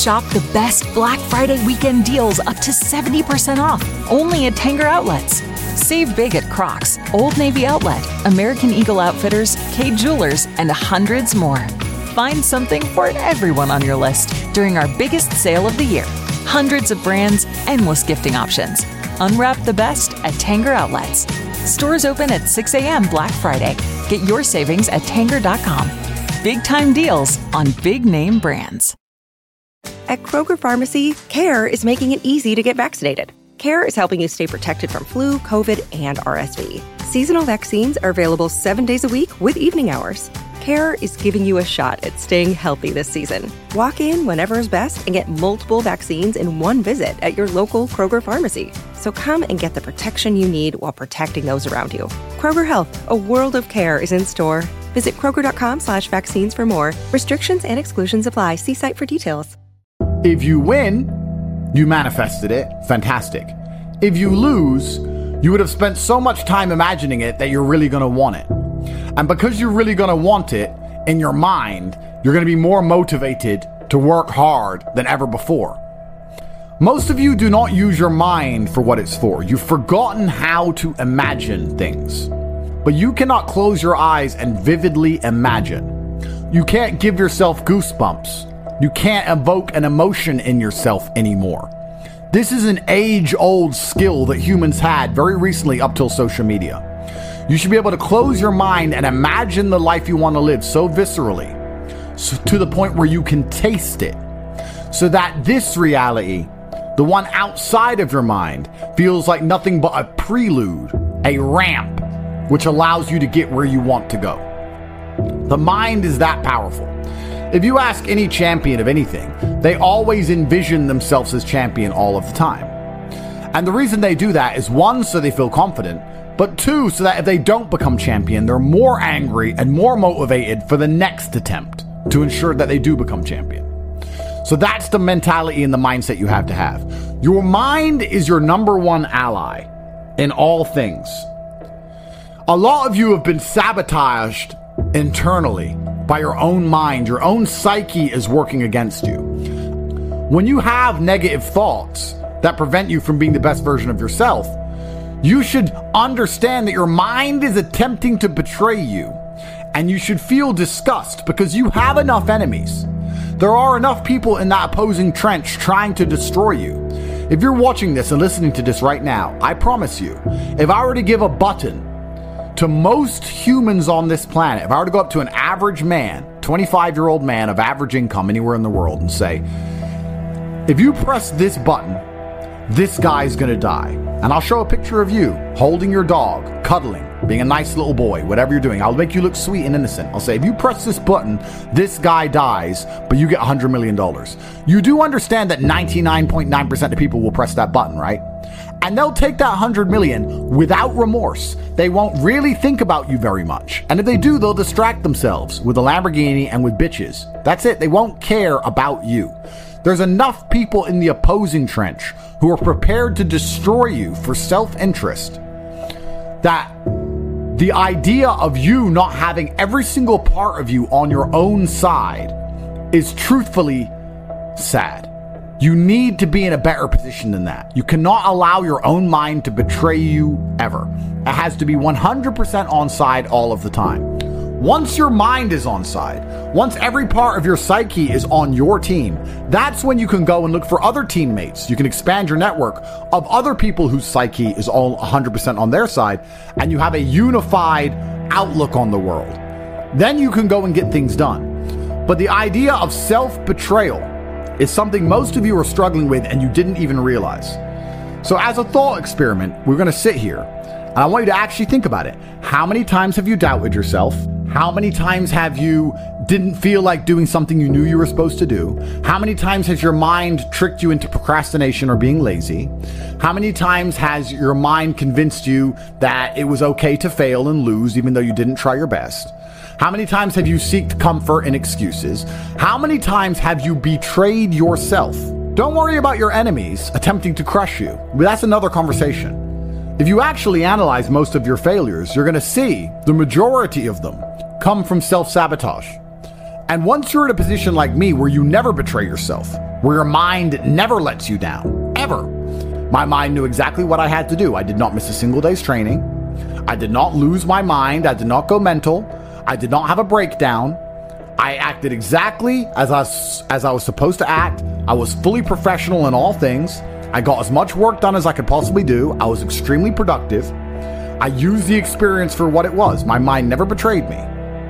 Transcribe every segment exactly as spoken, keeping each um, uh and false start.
Shop the best Black Friday weekend deals up to seventy percent off, only at Tanger Outlets. Save big at Crocs, Old Navy Outlet, American Eagle Outfitters, Kay Jewelers, and hundreds more. Find something for everyone on your list during our biggest sale of the year. Hundreds of brands, endless gifting options. Unwrap the best at Tanger Outlets. Stores open at six a.m. Black Friday. Get your savings at Tanger dot com. Big time deals on big name brands. At Kroger Pharmacy, CARE is making it easy to get vaccinated. CARE is helping you stay protected from flu, COVID, and R S V. Seasonal vaccines are available seven days a week with evening hours. CARE is giving you a shot at staying healthy this season. Walk in whenever is best and get multiple vaccines in one visit at your local Kroger Pharmacy. So come and get the protection you need while protecting those around you. Kroger Health, a world of care, is in store. Visit kroger.com slash vaccines for more. Restrictions and exclusions apply. See site for details. If you win, you manifested it. Fantastic. If you lose, you would have spent so much time imagining it that you're really going to want it. And because you're really going to want it in your mind, you're going to be more motivated to work hard than ever before. Most of you do not use your mind for what it's for. You've forgotten how to imagine things. But you cannot close your eyes and vividly imagine. You can't give yourself goosebumps. You can't evoke an emotion in yourself anymore. This is an age-old skill that humans had very recently up till social media. You should be able to close your mind and imagine the life you want to live so viscerally, so to the point where you can taste it, so that this reality, the one outside of your mind, feels like nothing but a prelude, a ramp, which allows you to get where you want to go. The mind is that powerful. If you ask any champion of anything, they always envision themselves as champion all of the time. And the reason they do that is, one, so they feel confident, but two, so that if they don't become champion, they're more angry and more motivated for the next attempt to ensure that they do become champion. So that's the mentality and the mindset you have to have. Your mind is your number one ally in all things. A lot of you have been sabotaged internally by your own mind. Your own psyche is working against you. When you have negative thoughts that prevent you from being the best version of yourself, you should understand that your mind is attempting to betray you, and you should feel disgust because you have enough enemies. There are enough people in that opposing trench trying to destroy you. If you're watching this and listening to this right now, I promise you, if I were to give a button to most humans on this planet, if I were to go up to an average man, twenty-five-year-old man of average income anywhere in the world, and say, if you press this button, this guy's gonna die. And I'll show a picture of you holding your dog, cuddling, being a nice little boy, whatever you're doing. I'll make you look sweet and innocent. I'll say, if you press this button, this guy dies, but you get one hundred million dollars. You do understand that ninety-nine point nine percent of people will press that button, right? And they'll take that one hundred million without remorse. They won't really think about you very much. And if they do, they'll distract themselves with a Lamborghini and with bitches. That's it. They won't care about you. There's enough people in the opposing trench who are prepared to destroy you for self-interest that the idea of you not having every single part of you on your own side is truthfully sad. You need to be in a better position than that. You cannot allow your own mind to betray you ever. It has to be one hundred percent on side all of the time. Once your mind is on side, once every part of your psyche is on your team, that's when you can go and look for other teammates. You can expand your network of other people whose psyche is all one hundred percent on their side, and you have a unified outlook on the world. Then you can go and get things done. But the idea of self-betrayal is something most of you are struggling with and you didn't even realize. So as a thought experiment, we're going to sit here and I want you to actually think about it. How many times have you doubted yourself? How many times have you didn't feel like doing something you knew you were supposed to do? How many times has your mind tricked you into procrastination or being lazy? How many times has your mind convinced you that it was okay to fail and lose even though you didn't try your best? How many times have you sought comfort in excuses? How many times have you betrayed yourself? Don't worry about your enemies attempting to crush you. That's another conversation. If you actually analyze most of your failures, you're going to see the majority of them come from self-sabotage. And once you're in a position like me where you never betray yourself, where your mind never lets you down, ever. My mind knew exactly what I had to do. I did not miss a single day's training. I did not lose my mind. I did not go mental. I did not have a breakdown. I acted exactly as I, as I was supposed to act. I was fully professional in all things. I got as much work done as I could possibly do. I was extremely productive. I used the experience for what it was. My mind never betrayed me.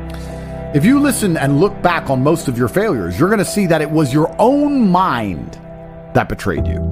If you listen and look back on most of your failures, you're going to see that it was your own mind that betrayed you.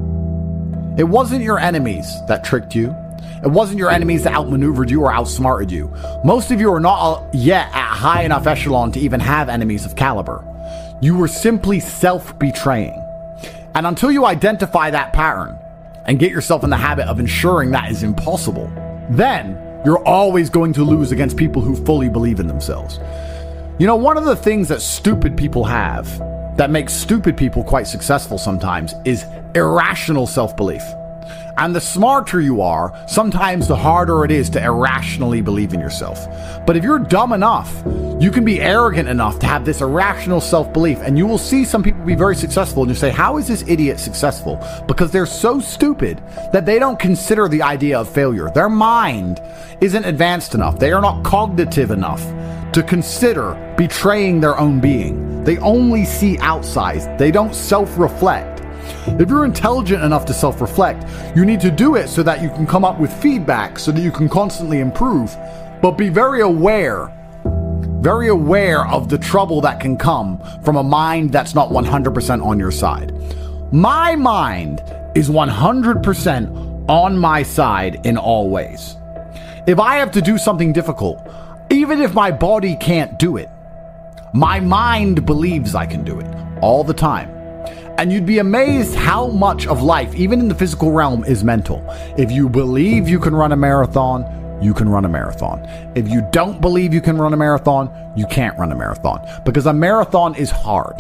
It wasn't your enemies that tricked you. It wasn't your enemies that outmaneuvered you or outsmarted you. Most of you are not yet at high enough echelon to even have enemies of caliber. You were simply self-betraying. And until you identify that pattern and get yourself in the habit of ensuring that is impossible, then you're always going to lose against people who fully believe in themselves. You know, one of the things that stupid people have that makes stupid people quite successful sometimes is irrational self-belief. And the smarter you are, sometimes the harder it is to irrationally believe in yourself. But if you're dumb enough, you can be arrogant enough to have this irrational self-belief, and you will see some people be very successful, and you say, how is this idiot successful? Because they're so stupid that they don't consider the idea of failure. Their mind isn't advanced enough. They are not cognitive enough to consider betraying their own being. They only see outside. They don't self-reflect. If you're intelligent enough to self-reflect, you need to do it so that you can come up with feedback so that you can constantly improve. But be very aware, very aware of the trouble that can come from a mind that's not one hundred percent on your side. My mind is one hundred percent on my side in all ways. If I have to do something difficult, even if my body can't do it, my mind believes I can do it all the time. And you'd be amazed how much of life, even in the physical realm, is mental. If you believe you can run a marathon, you can run a marathon. If you don't believe you can run a marathon, you can't run a marathon. Because a marathon is hard.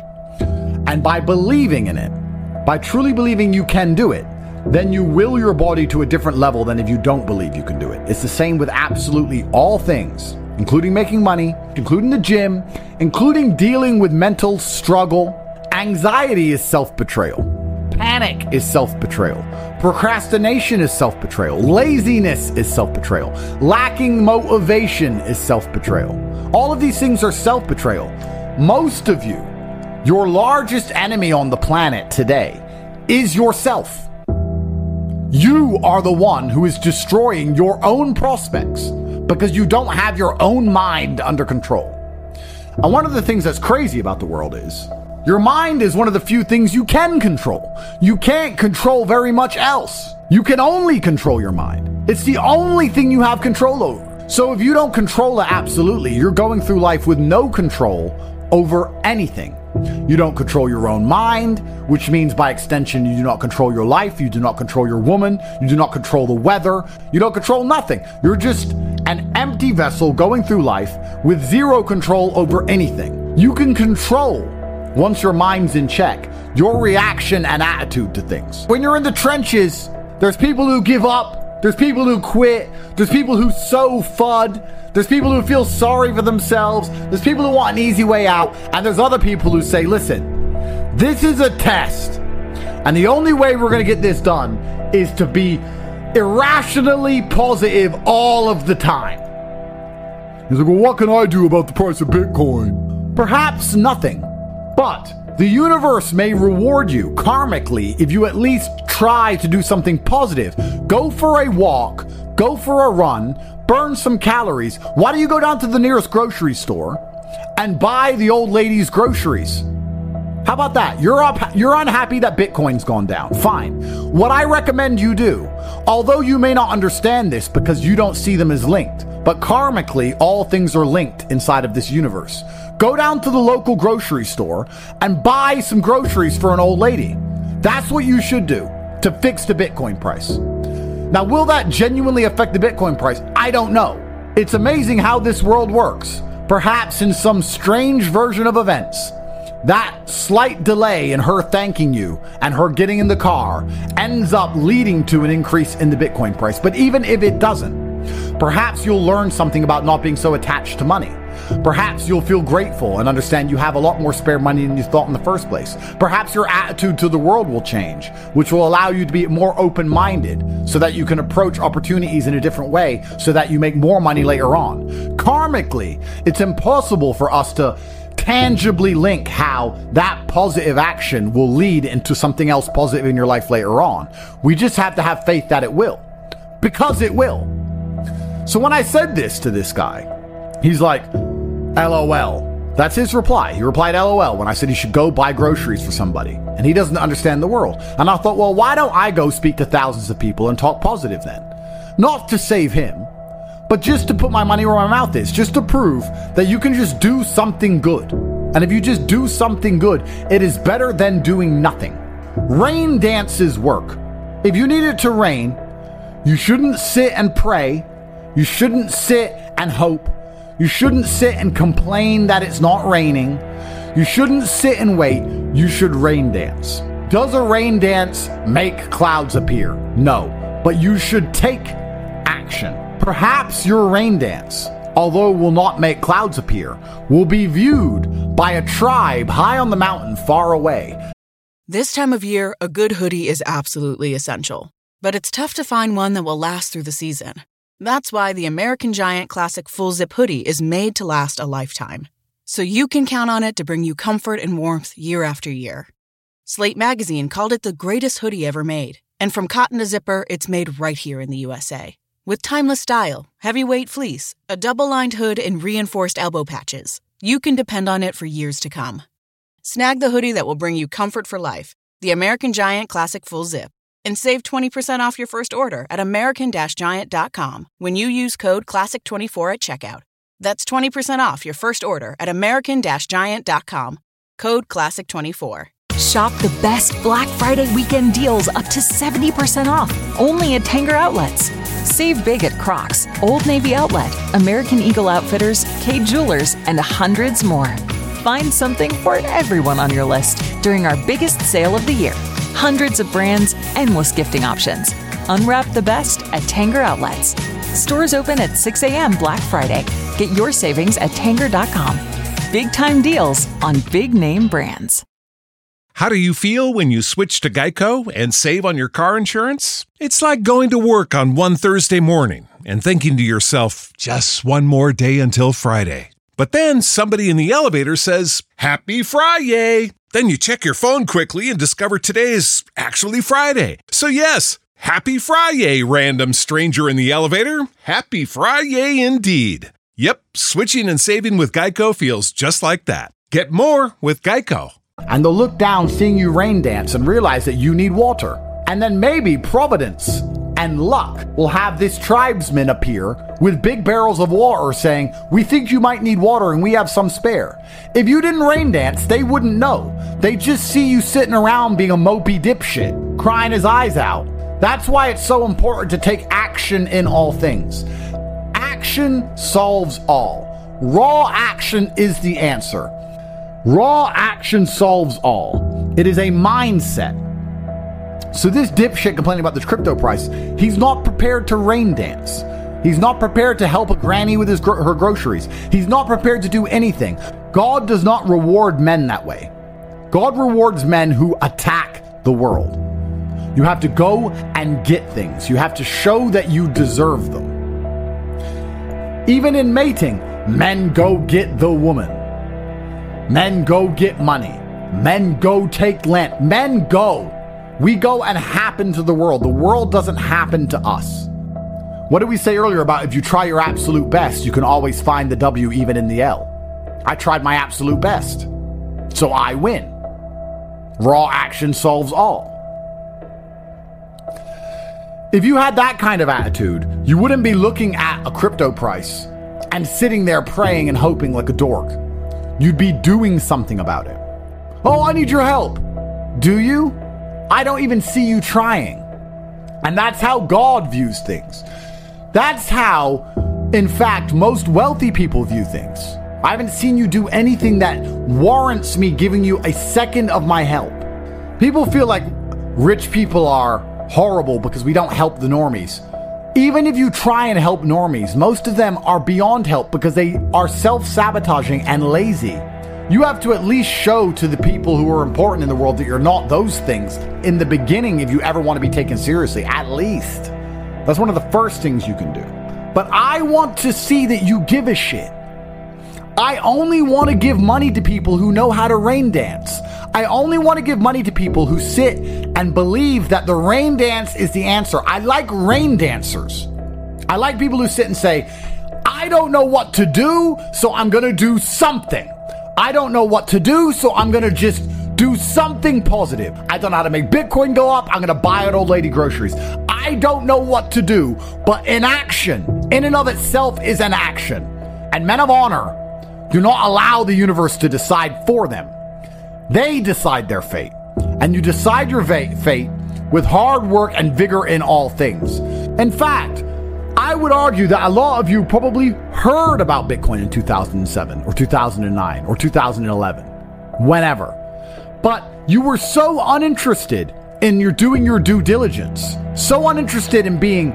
And by believing in it, by truly believing you can do it, then you will your body to a different level than if you don't believe you can do it. It's the same with absolutely all things, including making money, including the gym, including dealing with mental struggle. Anxiety is self-betrayal. Panic is self-betrayal. Procrastination is self-betrayal. Laziness is self-betrayal. Lacking motivation is self-betrayal. All of these things are self-betrayal. Most of you, your largest enemy on the planet today is yourself. You are the one who is destroying your own prospects because you don't have your own mind under control. And one of the things that's crazy about the world is your mind is one of the few things you can control. You can't control very much else. You can only control your mind. It's the only thing you have control over. So if you don't control it absolutely, you're going through life with no control over anything. You don't control your own mind, which means by extension, you do not control your life. You do not control your woman. You do not control the weather. You don't control nothing. You're just an empty vessel going through life with zero control over anything. You can control, once your mind's in check, your reaction and attitude to things. When you're in the trenches, there's people who give up, there's people who quit, there's people who sow FUD, there's people who feel sorry for themselves, there's people who want an easy way out, and there's other people who say, listen, this is a test, and the only way we're going to get this done is to be irrationally positive all of the time. He's like, well, what can I do about the price of Bitcoin? Perhaps nothing. But the universe may reward you karmically if you at least try to do something positive. Go for a walk, go for a run, burn some calories. Why don't you go down to the nearest grocery store and buy the old lady's groceries? How about that? You're up, you're unhappy that Bitcoin's gone down. Fine. What I recommend you do, although you may not understand this because you don't see them as linked, but karmically, all things are linked inside of this universe. Go down to the local grocery store and buy some groceries for an old lady. That's what you should do to fix the Bitcoin price. Now, will that genuinely affect the Bitcoin price? I don't know. It's amazing how this world works. Perhaps in some strange version of events, that slight delay in her thanking you and her getting in the car ends up leading to an increase in the Bitcoin price. But even if it doesn't, Perhaps you'll learn something about not being so attached to money. Perhaps you'll feel grateful and understand you have a lot more spare money than you thought in the first place. Perhaps your attitude to the world will change, which will allow you to be more open-minded so that you can approach opportunities in a different way so that you make more money later on. Karmically, it's impossible for us to tangibly link how that positive action will lead into something else positive in your life later on. We just have to have faith that it will, because it will. So when I said this to this guy, he's like, LOL. That's his reply. He replied LOL when I said he should go buy groceries for somebody. And he doesn't understand the world. And I thought, well, why don't I go speak to thousands of people and talk positive then? Not to save him, but just to put my money where my mouth is. Just to prove that you can just do something good. And if you just do something good, it is better than doing nothing. Rain dances work. If you need it to rain, you shouldn't sit and pray. You shouldn't sit and hope. You shouldn't sit and complain that it's not raining. You shouldn't sit and wait. You should rain dance. Does a rain dance make clouds appear? No. But you should take action. Perhaps your rain dance, although it will not make clouds appear, will be viewed by a tribe high on the mountain far away. This time of year, a good hoodie is absolutely essential. But it's tough to find one that will last through the season. That's why the American Giant Classic Full Zip Hoodie is made to last a lifetime. So you can count on it to bring you comfort and warmth year after year. Slate Magazine called it the greatest hoodie ever made. And from cotton to zipper, it's made right here in the U S A. With timeless style, heavyweight fleece, a double-lined hood, and reinforced elbow patches, you can depend on it for years to come. Snag the hoodie that will bring you comfort for life, the American Giant Classic Full Zip, and save twenty percent off your first order at american giant dot com when you use code classic twenty-four at checkout. That's twenty percent off your first order at american giant dot com, code classic twenty-four. Shop the best Black Friday weekend deals up to seventy percent off, only at Tanger Outlets. Save big at Crocs, Old Navy Outlet, American Eagle Outfitters, Kay Jewelers, and hundreds more. Find something for everyone on your list during our biggest sale of the year. Hundreds of brands, endless gifting options. Unwrap the best at Tanger Outlets. Stores open at six a.m. Black Friday. Get your savings at tanger dot com. Big time deals on big name brands. How do you feel when you switch to Geico and save on your car insurance? It's like going to work on one Thursday morning and thinking to yourself, just one more day until Friday. But then somebody in the elevator says, Happy Friday! Then you check your phone quickly and discover today is actually Friday. So yes, Happy Friday, random stranger in the elevator. Happy Friday indeed. Yep, switching and saving with Geico feels just like that. Get more with Geico. And they'll look down seeing you rain dance and realize that you need water. And then maybe Providence and luck will have this tribesman appear with big barrels of water saying, we think you might need water and we have some spare. If you didn't rain dance, they wouldn't know. They just see you sitting around being a mopey dipshit, crying his eyes out. That's why it's so important to take action in all things. Action solves all. Raw action is the answer. Raw action solves all. It is a mindset. So this dipshit complaining about this crypto price, he's not prepared to rain dance. He's not prepared to help a granny with his gro- her groceries. He's not prepared to do anything. God does not reward men that way. God rewards men who attack the world. You have to go and get things. You have to show that you deserve them. Even in mating, men go get the woman. Men go get money. Men go take land. Men go. We go and happen to the world. The world doesn't happen to us. What did we say earlier about if you try your absolute best, you can always find the W even in the L? I tried my absolute best. So I win. Raw action solves all. If you had that kind of attitude, you wouldn't be looking at a crypto price and sitting there praying and hoping like a dork. You'd be doing something about it. Oh, I need your help. Do you? I don't even see you trying. And that's how God views things. That's how, in fact, most wealthy people view things. I haven't seen you do anything that warrants me giving you a second of my help. People feel like rich people are horrible because we don't help the normies. Even if you try and help normies, most of them are beyond help because they are self-sabotaging and lazy. You have to at least show to the people who are important in the world that you're not those things in the beginning if you ever want to be taken seriously, at least. That's one of the first things you can do. But I want to see that you give a shit. I only want to give money to people who know how to rain dance. I only want to give money to people who sit and believe that the rain dance is the answer. I like rain dancers. I like people who sit and say, I don't know what to do, so I'm going to do something. I don't know what to do, so I'm going to just do something positive. I don't know how to make Bitcoin go up. I'm going to buy an old lady groceries. I don't know what to do, but inaction in and of itself is an action. And men of honor do not allow the universe to decide for them. They decide their fate. And you decide your va- fate with hard work and vigor in all things. In fact, I would argue that a lot of you probably heard about Bitcoin in two thousand seven or two thousand nine or two thousand eleven, whenever. But you were so uninterested in your doing your due diligence, so uninterested in being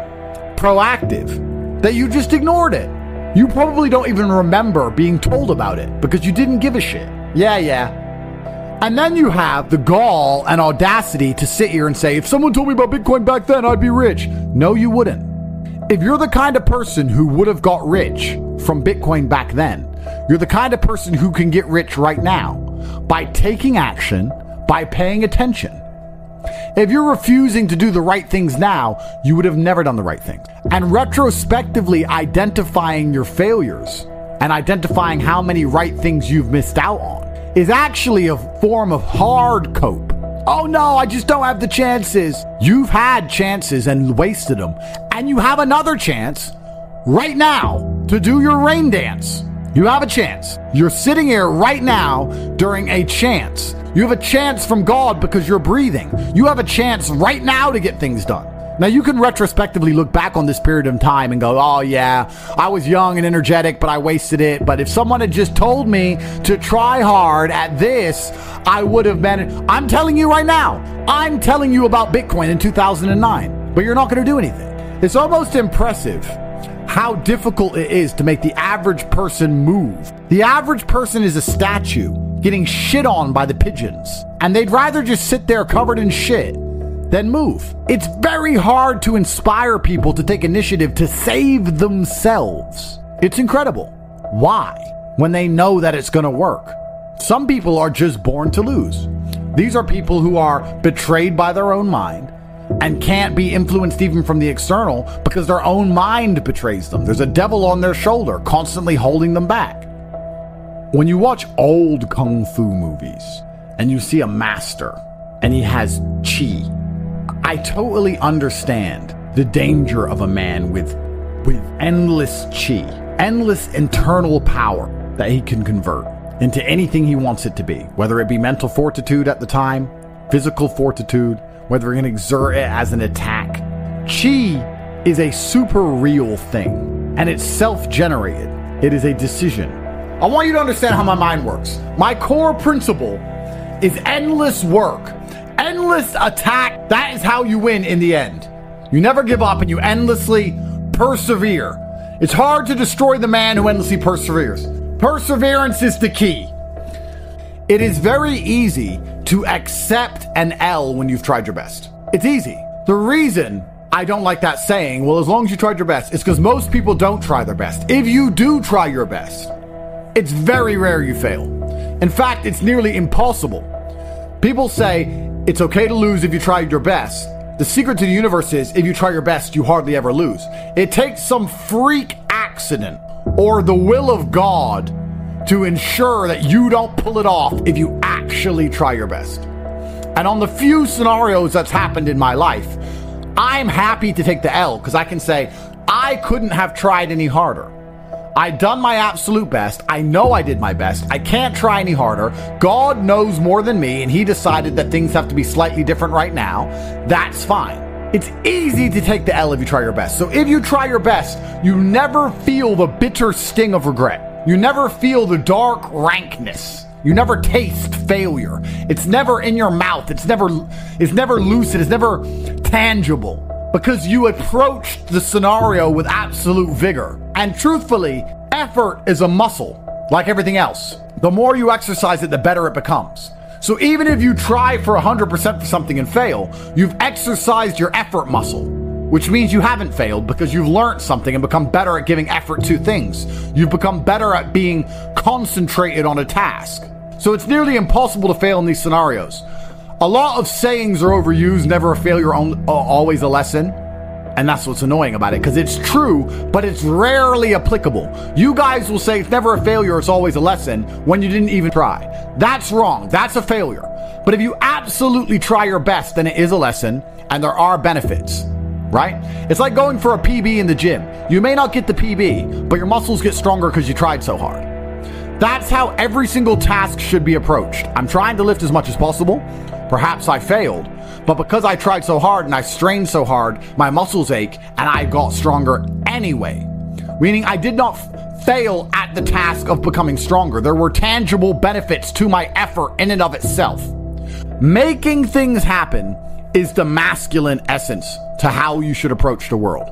proactive, that you just ignored it. You probably don't even remember being told about it because you didn't give a shit. Yeah, yeah. And then you have the gall and audacity to sit here and say, if someone told me about Bitcoin back then, I'd be rich. No, you wouldn't. If you're the kind of person who would have got rich from Bitcoin back then, you're the kind of person who can get rich right now by taking action, by paying attention. If you're refusing to do the right things now, you would have never done the right things. And retrospectively identifying your failures and identifying how many right things you've missed out on is actually a form of hard cope. Oh no, I just don't have the chances. You've had chances and wasted them. And you have another chance right now to do your rain dance. You have a chance. You're sitting here right now during a chance. You have a chance from God because you're breathing. You have a chance right now to get things done. Now, you can retrospectively look back on this period of time and go, oh yeah, I was young and energetic, but I wasted it. But if someone had just told me to try hard at this, I would have been. I'm telling you right now, I'm telling you about Bitcoin in two thousand nine, but you're not going to do anything. It's almost impressive how difficult it is to make the average person move. The average person is a statue getting shit on by the pigeons, and they'd rather just sit there covered in shit than move. It's very hard to inspire people to take initiative to save themselves. It's incredible. Why? When they know that it's going to work. Some people are just born to lose. These are people who are betrayed by their own mind and can't be influenced even from the external because their own mind betrays them. There's a devil on their shoulder constantly holding them back. When you watch old kung fu movies and you see a master and he has chi, I totally understand the danger of a man with with endless chi, endless internal power that he can convert into anything he wants it to be, whether it be mental fortitude at the time, physical fortitude, whether he can exert it as an attack. Chi is a super real thing, and it's self-generated. It is a decision. I want you to understand how my mind works. My core principle is endless work, endless attack. That is how you win in the end. You never give up and you endlessly persevere. It's hard to destroy the man who endlessly perseveres. Perseverance is the key. It is very easy to accept an L when you've tried your best. It's easy. The reason I don't like that saying, well, as long as you tried your best, is because most people don't try their best. If you do try your best, it's very rare you fail. In fact, it's nearly impossible. People say it's okay to lose if you tried your best. The secret to the universe is if you try your best, you hardly ever lose. It takes some freak accident or the will of God to ensure that you don't pull it off if you actually try your best. And on the few scenarios that's happened in my life, I'm happy to take the L because I can say I couldn't have tried any harder. I done my absolute best. I know I did my best. I can't try any harder. God knows more than me, and he decided that things have to be slightly different right now. That's fine. It's easy to take the L if you try your best. So if you try your best, you never feel the bitter sting of regret. You never feel the dark rankness. You never taste failure. It's never in your mouth. It's never, it's never lucid. It's never tangible. because you approached the scenario with absolute vigor. And truthfully, effort is a muscle, like everything else. The more you exercise it, the better it becomes. So even if you try for one hundred percent for something and fail, you've exercised your effort muscle, which means you haven't failed because you've learned something and become better at giving effort to things. You've become better at being concentrated on a task. So it's nearly impossible to fail in these scenarios. A lot of sayings are overused, never a failure, always a lesson. And that's what's annoying about it, because it's true, but it's rarely applicable. You guys will say it's never a failure, it's always a lesson, when you didn't even try. That's wrong. That's a failure. But if you absolutely try your best, then it is a lesson, and there are benefits, right? It's like going for a P B in the gym. You may not get the P B, but your muscles get stronger because you tried so hard. That's how every single task should be approached. I'm trying to lift as much as possible. Perhaps I failed, but because I tried so hard and I strained so hard, my muscles ache and I got stronger anyway. Meaning I did not f- fail at the task of becoming stronger. There were tangible benefits to my effort in and of itself. Making things happen is the masculine essence to how you should approach the world.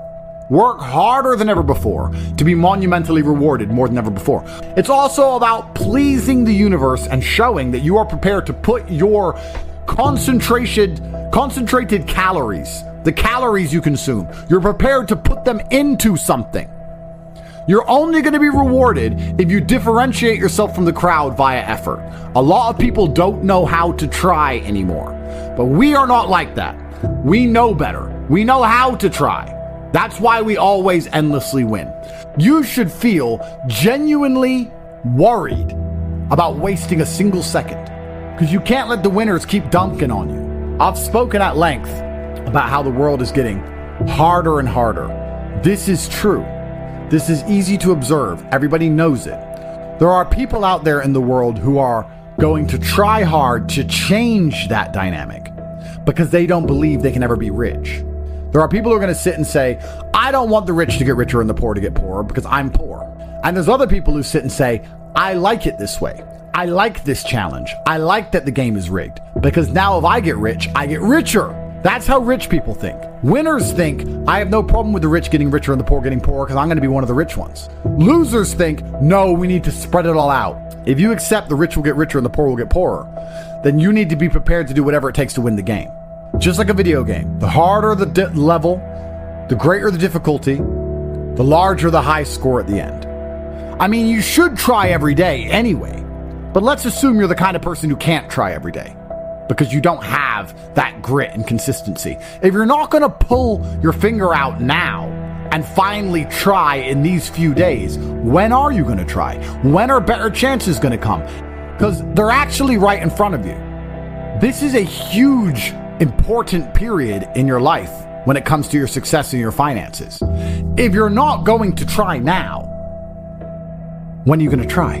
Work harder than ever before to be monumentally rewarded more than ever before. It's also about pleasing the universe and showing that you are prepared to put your concentration, concentrated calories, the calories you consume, you're prepared to put them into something. You're only going to be rewarded if you differentiate yourself from the crowd via effort. A lot of people don't know how to try anymore, but we are not like that. We know better. We know how to try. That's why we always endlessly win. You should feel genuinely worried about wasting a single second, because you can't let the winners keep dunking on you. I've spoken at length about how the world is getting harder and harder. This is true. This is easy to observe. Everybody knows it. There are people out there in the world who are going to try hard to change that dynamic because they don't believe they can ever be rich. There are people who are going to sit and say, I don't want the rich to get richer and the poor to get poorer because I'm poor. And there's other people who sit and say, I like it this way. I like this challenge. I like that the game is rigged because now if I get rich, I get richer. That's how rich people think. Winners think, I have no problem with the rich getting richer and the poor getting poorer because I'm going to be one of the rich ones. Losers think, no, we need to spread it all out. If you accept the rich will get richer and the poor will get poorer, then you need to be prepared to do whatever it takes to win the game. Just like a video game, the harder the di- level, the greater the difficulty, the larger the high score at the end. I mean, you should try every day anyway, but let's assume you're the kind of person who can't try every day because you don't have that grit and consistency. If you're not going to pull your finger out now and finally try in these few days, when are you going to try? When are better chances going to come? Because they're actually right in front of you. This is a huge important period in your life when it comes to your success and your finances. If you're not going to try now, when are you going to try?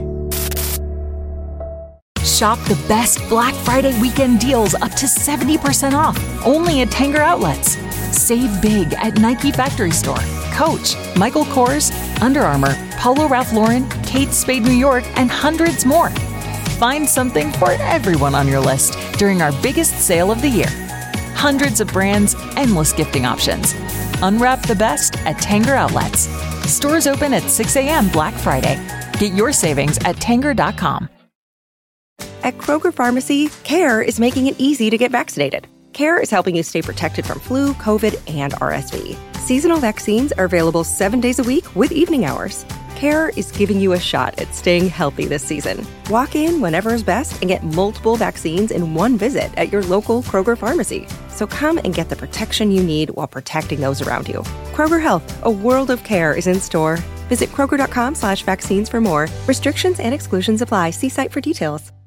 Shop the best Black Friday weekend deals up to seventy percent off, only at Tanger Outlets. Save big at Nike Factory Store, Coach, Michael Kors, Under Armour, Polo Ralph Lauren, Kate Spade New York, and hundreds more. Find something for everyone on your list during our biggest sale of the year. Hundreds of brands, endless gifting options. Unwrap the best at Tanger Outlets. Stores open at six a.m. Black Friday. Get your savings at Tanger dot com. At Kroger Pharmacy, CARE is making it easy to get vaccinated. CARE is helping you stay protected from flu, COVID, and R S V. Seasonal vaccines are available seven days a week with evening hours. CARE is giving you a shot at staying healthy this season. Walk in whenever is best and get multiple vaccines in one visit at your local Kroger pharmacy. So come and get the protection you need while protecting those around you. Kroger Health, a world of care, is in store. Visit Kroger.com slash vaccines for more. Restrictions and exclusions apply. See site for details.